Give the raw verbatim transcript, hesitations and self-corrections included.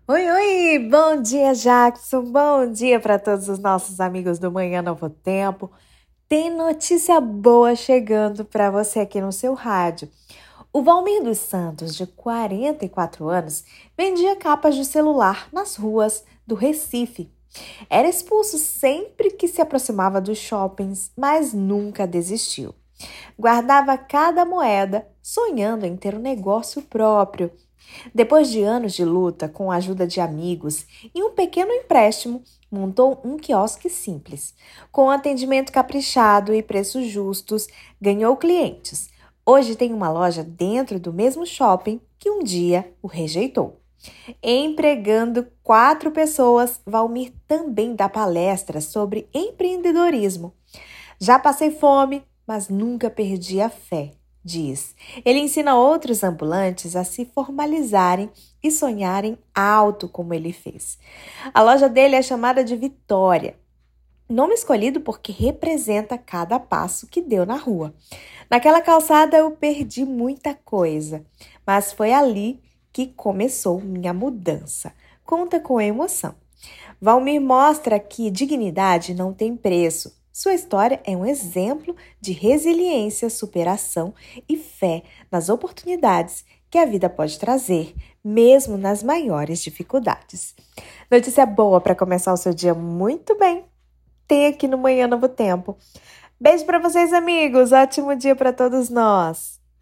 Oi, oi! Bom dia, Jackson! Bom dia para todos os nossos amigos do Manhã Novo Tempo. Tem notícia boa chegando para você aqui no seu rádio. O Valmir dos Santos, de quarenta e quatro anos, vendia capas de celular nas ruas do Recife. Era expulso sempre que se aproximava dos shoppings, mas nunca desistiu. Guardava cada moeda, sonhando em ter um negócio próprio. Depois de anos de luta com a ajuda de amigos e um pequeno empréstimo, montou um quiosque simples. Com atendimento caprichado e preços justos, ganhou clientes. Hoje tem uma loja dentro do mesmo shopping que um dia o rejeitou. Empregando quatro pessoas, Valmir também dá palestras sobre empreendedorismo. Já passei fome, mas nunca perdi a fé, diz. Ele ensina outros ambulantes a se formalizarem e sonharem alto como ele fez. A loja dele é chamada de Vitória, nome escolhido porque representa cada passo que deu na rua. Naquela calçada eu perdi muita coisa, mas foi ali que começou minha mudança. Conta com emoção. Valmir mostra que dignidade não tem preço. Sua história é um exemplo de resiliência, superação e fé nas oportunidades que a vida pode trazer, mesmo nas maiores dificuldades. Notícia boa para começar o seu dia muito bem. Tem aqui no Manhã Novo Tempo. Beijo para vocês, amigos. Ótimo dia para todos nós.